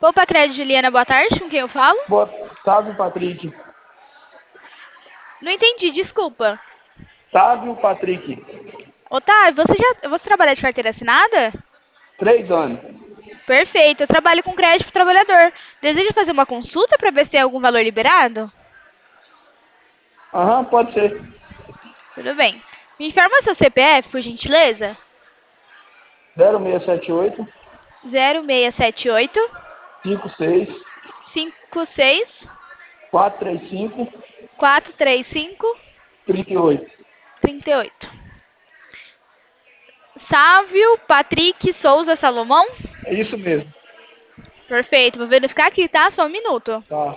Poupa Crédito Juliana, boa tarde, com quem eu falo? Boa tarde, Patrick. Não entendi, desculpa. Távio Patrick, Otávio, você trabalha de carteira assinada? 3 anos. Perfeito, eu trabalho com crédito pro trabalhador. Deseja fazer uma consulta para ver se tem algum valor liberado? Aham, pode ser. Tudo bem. Me informa seu CPF, por gentileza? 0678 0678 56 56 435 435 38. 38. Sávio Patrick Souza Salomão? É isso mesmo. Perfeito, vou verificar aqui, tá? Só um minuto. Tá.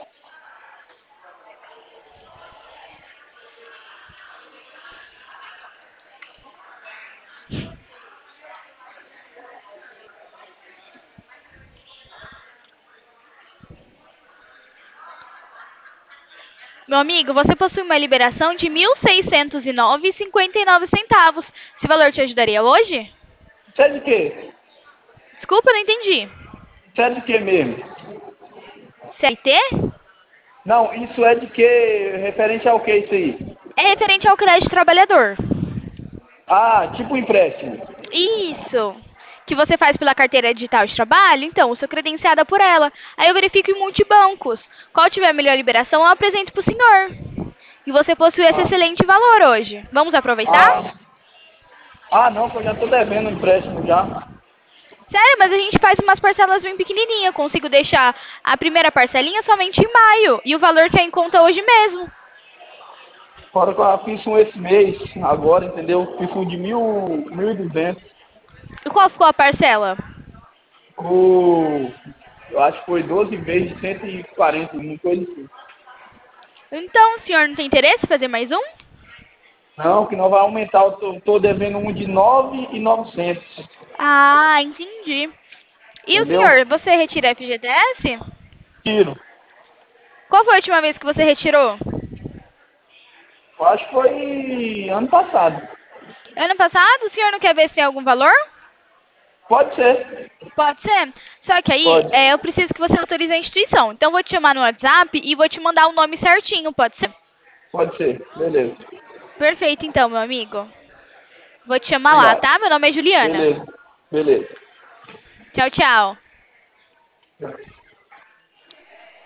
Meu amigo, você possui uma liberação de 1.609,59 centavos. Esse valor te ajudaria hoje? Isso é de quê? Desculpa, não entendi. Isso é de quê mesmo? CLT? Não, isso é de quê? Referente ao que isso aí? É referente ao crédito trabalhador. Ah, tipo empréstimo. Isso. Que você faz pela carteira digital de trabalho, então, eu sou credenciada por ela. Aí eu verifico em multibancos. Qual tiver a melhor liberação, eu apresento pro senhor. E você possui esse Ah, excelente valor hoje. Vamos aproveitar? ah, não, que eu já tô devendo um empréstimo já. Sério, mas a gente faz umas parcelas bem pequenininhas. Consigo deixar a primeira parcelinha somente em maio. E o valor que é em conta hoje mesmo. Fora que eu fiz um esse mês, agora, entendeu? Fiz um de 1.200. E qual ficou a parcela? Eu acho que foi 12 vezes de 140, uma coisa assim. Então, o senhor não tem interesse em fazer mais um? Não, que não vai aumentar. Eu tô devendo um de 9.900. Ah, entendi. E o Entendeu? senhor, você retira FGTS? Tiro. Qual foi a última vez que você retirou? Eu acho que foi ano passado. Ano passado, o senhor não quer ver se tem algum valor? Pode ser. Pode ser. Só que aí, Pode. eu preciso que você autorize a instituição. Então, eu vou te chamar no WhatsApp e vou te mandar o nome certinho, pode ser? Pode ser. Beleza. Perfeito, então, meu amigo. Vou te chamar Então lá, vai. tá? Meu nome é Juliana. Beleza. Beleza. Tchau, tchau.